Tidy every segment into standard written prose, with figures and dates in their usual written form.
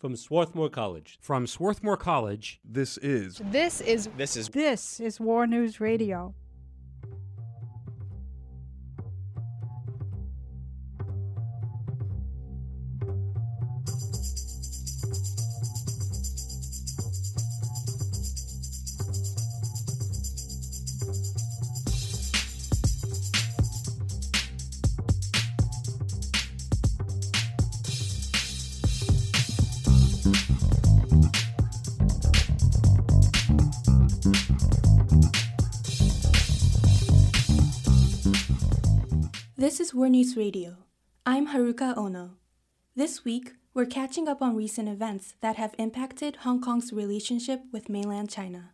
From Swarthmore College. From Swarthmore College, This is War News Radio. This is War News Radio. I'm Haruka Ono. This week, we're catching up on recent events that have impacted Hong Kong's relationship with mainland China.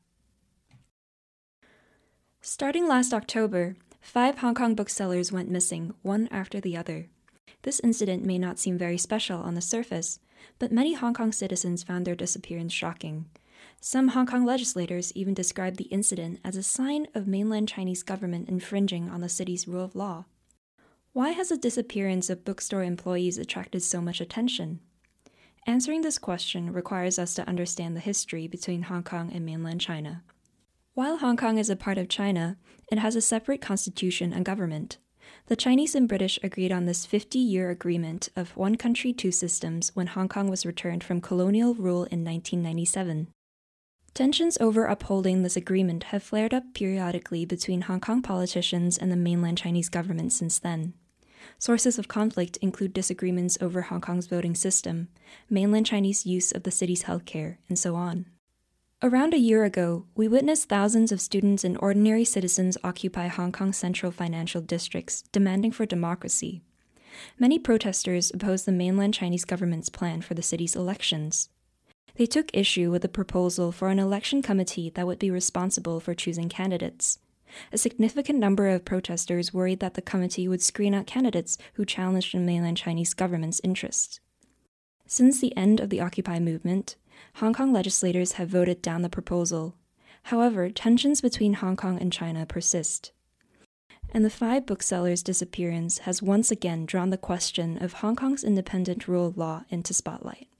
Starting last October, 5 Hong Kong booksellers went missing, one after the other. This incident may not seem very special on the surface, but many Hong Kong citizens found their disappearance shocking. Some Hong Kong legislators even described the incident as a sign of mainland Chinese government infringing on the city's rule of law. Why has the disappearance of bookstore employees attracted so much attention? Answering this question requires us to understand the history between Hong Kong and mainland China. While Hong Kong is a part of China, it has a separate constitution and government. The Chinese and British agreed on this 50-year agreement of one country, two systems when Hong Kong was returned from colonial rule in 1997. Tensions over upholding this agreement have flared up periodically between Hong Kong politicians and the mainland Chinese government since then. Sources of conflict include disagreements over Hong Kong's voting system, mainland Chinese use of the city's healthcare, and so on. Around a year ago, we witnessed thousands of students and ordinary citizens occupy Hong Kong's central financial districts, demanding for democracy. Many protesters opposed the mainland Chinese government's plan for the city's elections. They took issue with the proposal for an election committee that would be responsible for choosing candidates. A significant number of protesters worried that the committee would screen out candidates who challenged the mainland Chinese government's interests. Since the end of the Occupy movement, Hong Kong legislators have voted down the proposal. However, tensions between Hong Kong and China persist. And the 5 booksellers' disappearance has once again drawn the question of Hong Kong's independent rule of law into spotlight.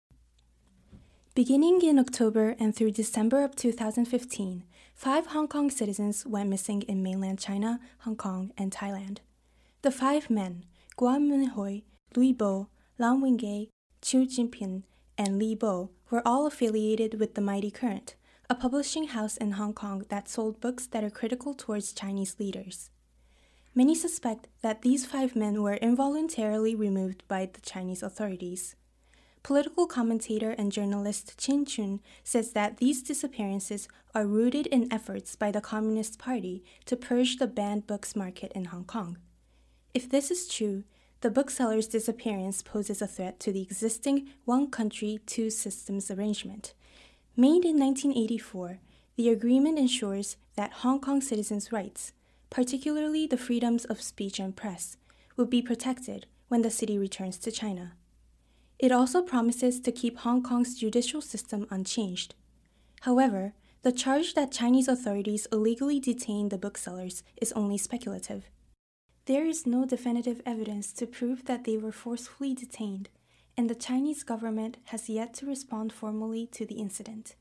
Beginning in October and through December of 2015, 5 Hong Kong citizens went missing in mainland China, Hong Kong, and Thailand. The 5 men, Guan Munhui, Lui Bo, Lam Wingay, Chu Jinping, and Li Bo, were all affiliated with The Mighty Current, a publishing house in Hong Kong that sold books that are critical towards Chinese leaders. Many suspect that these 5 men were involuntarily removed by the Chinese authorities. Political commentator and journalist Chin Chun says that these disappearances are rooted in efforts by the Communist Party to purge the banned books market in Hong Kong. If this is true, the bookseller's disappearance poses a threat to the existing one country, two systems arrangement. Made in 1984, the agreement ensures that Hong Kong citizens' rights, particularly the freedoms of speech and press, will be protected when the city returns to China. It also promises to keep Hong Kong's judicial system unchanged. However, the charge that Chinese authorities illegally detained the booksellers is only speculative. There is no definitive evidence to prove that they were forcefully detained, and the Chinese government has yet to respond formally to the incident.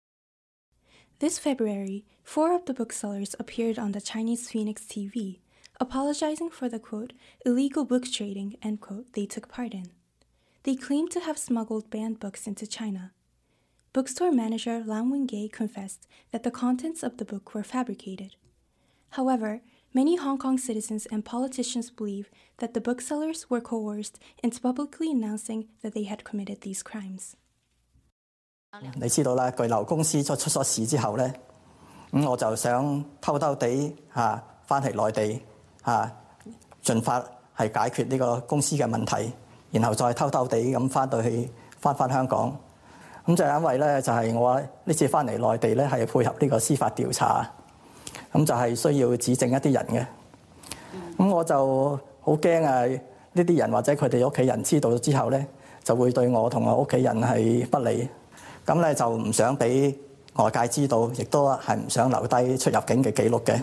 This February, 4 of the booksellers appeared on the Chinese Phoenix TV, apologizing for the, quote, illegal book trading, end quote, they took part in. They claimed to have smuggled banned books into China. Bookstore manager Lam Wingay confessed that the contents of the book were fabricated. However, many Hong Kong citizens and politicians believe that the booksellers were coerced into publicly announcing that they had committed these crimes. 你知道啦，巨流公司出咗事之後咧，我就想偷偷地翻嚟內地盡快係解決呢個公司嘅問題。然後再偷偷地咁翻香港，咁就因為咧就係我呢次翻嚟內地咧係配合呢個司法調查，咁就係需要指證一啲人嘅，咁我就好驚呢啲人或者佢哋屋企人知道之後咧就會對我同我屋企人係不利，咁咧就唔想俾外界知道，亦都係唔想留低出入境嘅記錄嘅。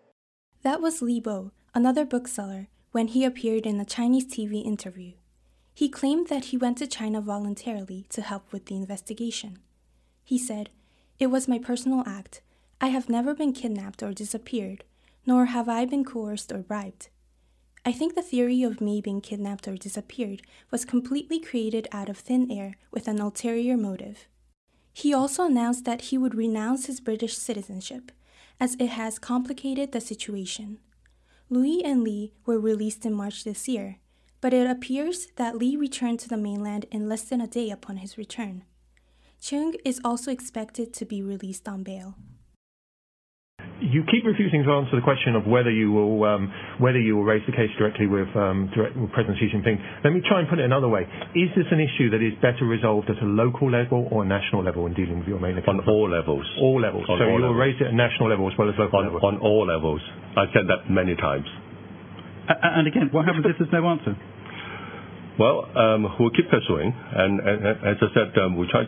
That was Li Bo, another bookseller, when he appeared in a Chinese TV interview. He claimed that he went to China voluntarily to help with the investigation. He said, "It was my personal act. I have never been kidnapped or disappeared, nor have I been coerced or bribed. I think the theory of me being kidnapped or disappeared was completely created out of thin air with an ulterior motive." He also announced that he would renounce his British citizenship, as it has complicated the situation. Lui and Li were released in March this year, but it appears that Li returned to the mainland in less than a day upon his return. Cheung is also expected to be released on bail. You keep refusing to answer the question of whether you will raise the case directly with President Xi Jinping. Let me try and put it another way. Is this an issue that is better resolved at a local level or a national level in dealing with your mainland? On all levels. All levels. So you will raise it at national level as well as local level? On all levels. I've said that many times. And again, what happens if there's no answer? Well, we'll keep pursuing, and as I said, we try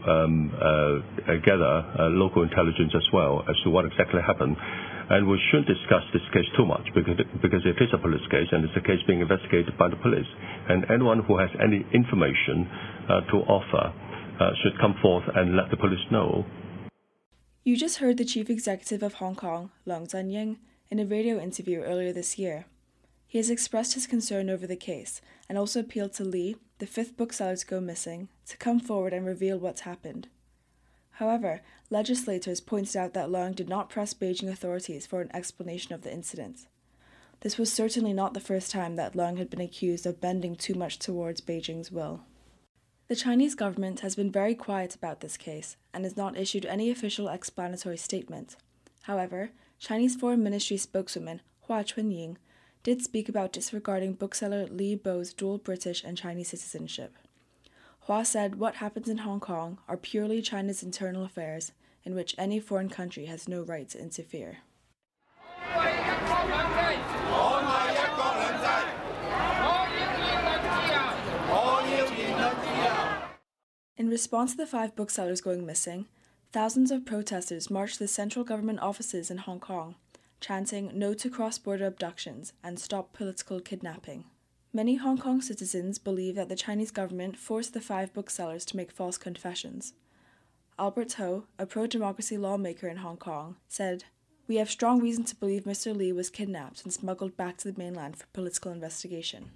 to gather local intelligence as well as to what exactly happened. And we shouldn't discuss this case too much because it is a police case and it's a case being investigated by the police. And anyone who has any information to offer should come forth and let the police know. You just heard the chief executive of Hong Kong, Leung Chun-ying, in a radio interview earlier this year. He has expressed his concern over the case and also appealed to Li, the fifth bookseller to go missing, to come forward and reveal what's happened. However, legislators pointed out that Leung did not press Beijing authorities for an explanation of the incident. This was certainly not the first time that Leung had been accused of bending too much towards Beijing's will. The Chinese government has been very quiet about this case and has not issued any official explanatory statement. However, Chinese Foreign Ministry spokeswoman Hua Chunying did speak about disregarding bookseller Li Bo's dual British and Chinese citizenship. Hua said what happens in Hong Kong are purely China's internal affairs in which any foreign country has no right to interfere. In response to the 5 booksellers going missing, thousands of protesters marched to the central government offices in Hong Kong, chanting "No to cross-border abductions" and "Stop political kidnapping." Many Hong Kong citizens believe that the Chinese government forced the 5 booksellers to make false confessions. Albert Ho, a pro-democracy lawmaker in Hong Kong, said, "We have strong reason to believe Mr. Li was kidnapped and smuggled back to the mainland for political investigation."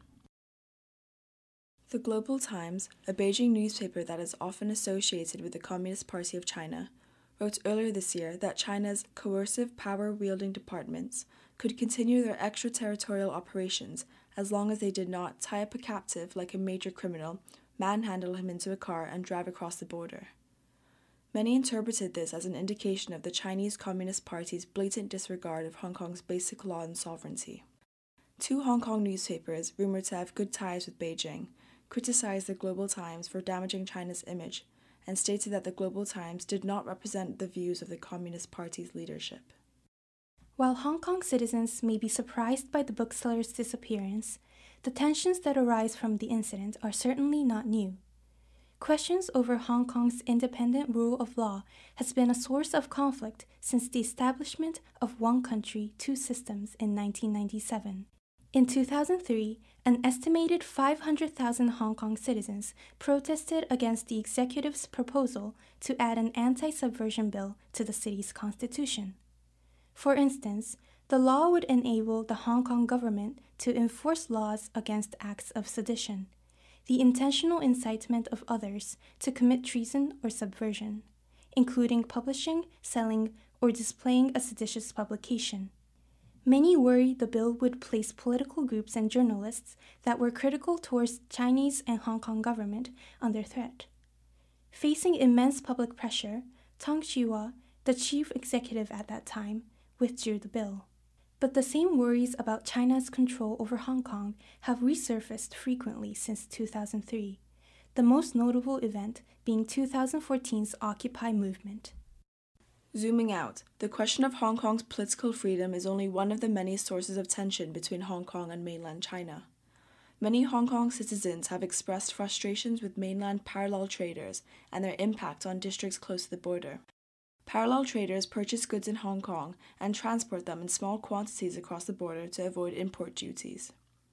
The Global Times, a Beijing newspaper that is often associated with the Communist Party of China, wrote earlier this year that China's coercive power-wielding departments could continue their extraterritorial operations as long as they did not tie up a captive like a major criminal, manhandle him into a car, and drive across the border. Many interpreted this as an indication of the Chinese Communist Party's blatant disregard of Hong Kong's basic law and sovereignty. 2 Hong Kong newspapers, rumored to have good ties with Beijing, criticized the Global Times for damaging China's image and stated that the Global Times did not represent the views of the Communist Party's leadership. While Hong Kong citizens may be surprised by the bookseller's disappearance, the tensions that arise from the incident are certainly not new. Questions over Hong Kong's independent rule of law has been a source of conflict since the establishment of one country, two systems in 1997. In 2003, an estimated 500,000 Hong Kong citizens protested against the executive's proposal to add an anti-subversion bill to the city's constitution. For instance, the law would enable the Hong Kong government to enforce laws against acts of sedition, the intentional incitement of others to commit treason or subversion, including publishing, selling, or displaying a seditious publication. Many worry the bill would place political groups and journalists that were critical towards Chinese and Hong Kong government under threat. Facing immense public pressure, Tang Chee-hwa, the chief executive at that time, withdrew the bill. But the same worries about China's control over Hong Kong have resurfaced frequently since 2003, the most notable event being 2014's Occupy movement. Zooming out, the question of Hong Kong's political freedom is only one of the many sources of tension between Hong Kong and mainland China. Many Hong Kong citizens have expressed frustrations with mainland parallel traders and their impact on districts close to the border. Parallel traders purchase goods in Hong Kong and transport them in small quantities across the border to avoid import duties.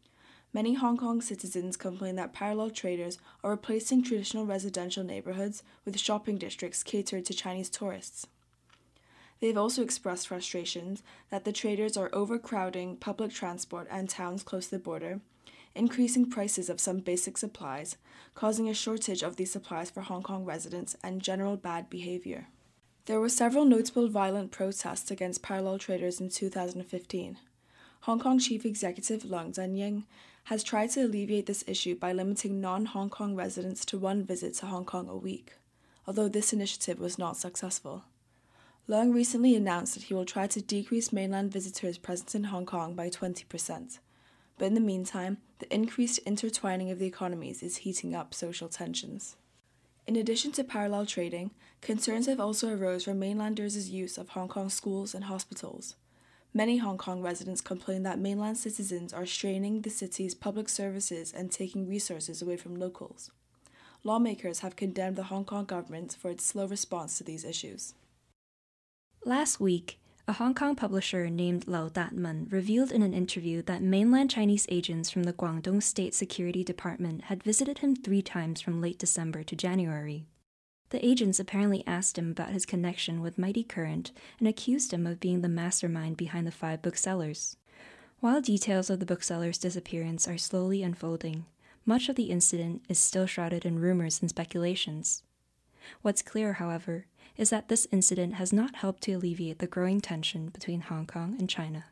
Many Hong Kong citizens complain that parallel traders are replacing traditional residential neighborhoods with shopping districts catered to Chinese tourists. They have also expressed frustrations that the traders are overcrowding public transport and towns close to the border, increasing prices of some basic supplies, causing a shortage of these supplies for Hong Kong residents, and general bad behavior. There were several notable violent protests against parallel traders in 2015. Hong Kong Chief Executive Leung Chun-ying has tried to alleviate this issue by limiting non-Hong Kong residents to one visit to Hong Kong a week, although this initiative was not successful. Leung recently announced that he will try to decrease mainland visitors present in Hong Kong by 20%. But in the meantime, the increased intertwining of the economies is heating up social tensions. In addition to parallel trading, concerns have also arose from mainlanders' use of Hong Kong schools and hospitals. Many Hong Kong residents complain that mainland citizens are straining the city's public services and taking resources away from locals. Lawmakers have condemned the Hong Kong government for its slow response to these issues. Last week, a Hong Kong publisher named Lau Dat-man revealed in an interview that mainland Chinese agents from the Guangdong State Security Department had visited him 3 times from late December to January. The agents apparently asked him about his connection with Mighty Current and accused him of being the mastermind behind the 5 booksellers. While details of the booksellers' disappearance are slowly unfolding, much of the incident is still shrouded in rumors and speculations. What's clear, however, is that this incident has not helped to alleviate the growing tension between Hong Kong and China.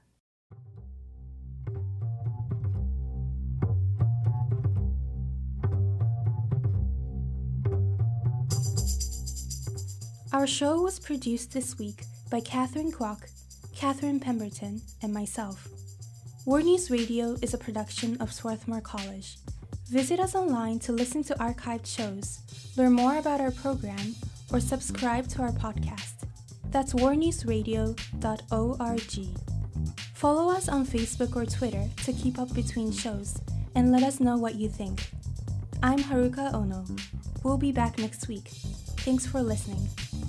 Our show was produced this week by Catherine Kwok, Catherine Pemberton, and myself. World News Radio is a production of Swarthmore College. Visit us online to listen to archived shows, learn more about our program, or subscribe to our podcast. That's warnewsradio.org. Follow us on Facebook or Twitter to keep up between shows and let us know what you think. I'm Haruka Ono. We'll be back next week. Thanks for listening.